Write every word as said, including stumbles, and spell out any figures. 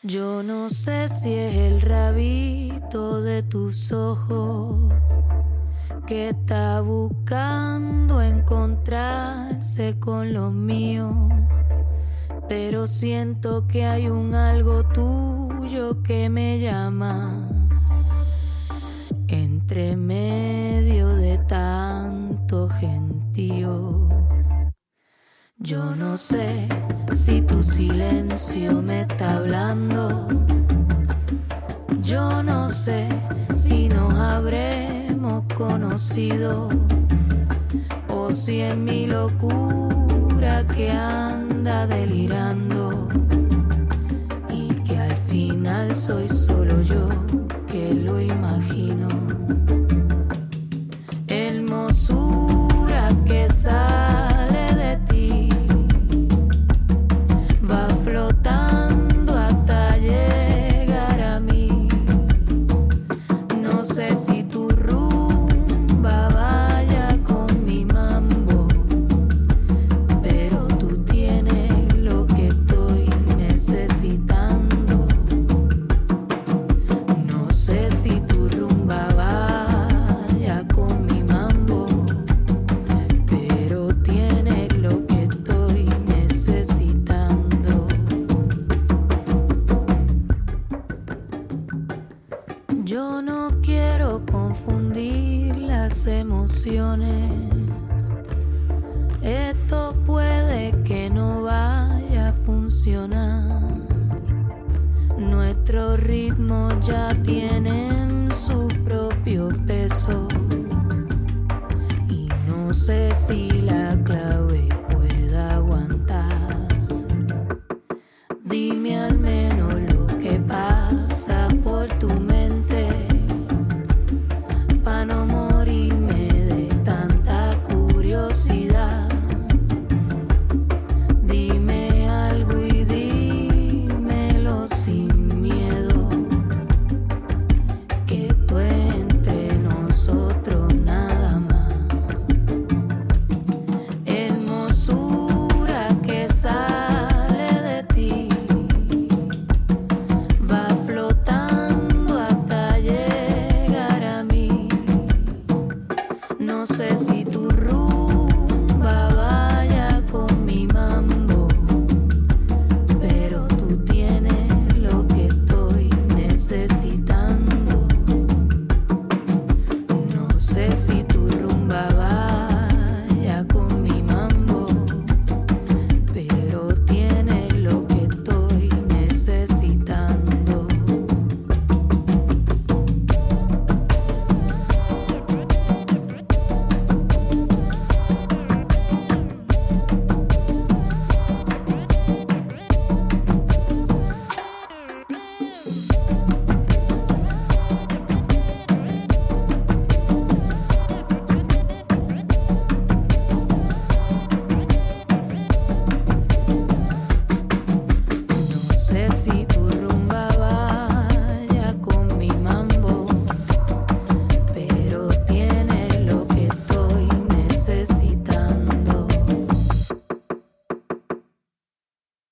Yo no sé si es el rabito de tus ojos que está buscando encontrarse con los míos, pero siento que hay un algo tuyo que me llama entre medio de tanto gentío. Yo no sé si tu silencio me está hablando. Yo no sé si nos habremos conocido o si es mi locura que anda delirando y que al final soy solo yo que lo imagino. Hermosura que sale de ti, va flotando hasta llegar a mí. No sé si tu rumba vaya con mi mambo, pero tú tienes lo que estoy necesitando. No sé si tu rumba vaya con mi mambo, pero tienes lo que estoy necesitando. Yo no quiero confundir las emociones. Esto puede que no vaya a funcionar. Nuestros ritmos ya tienen su propio peso y no sé si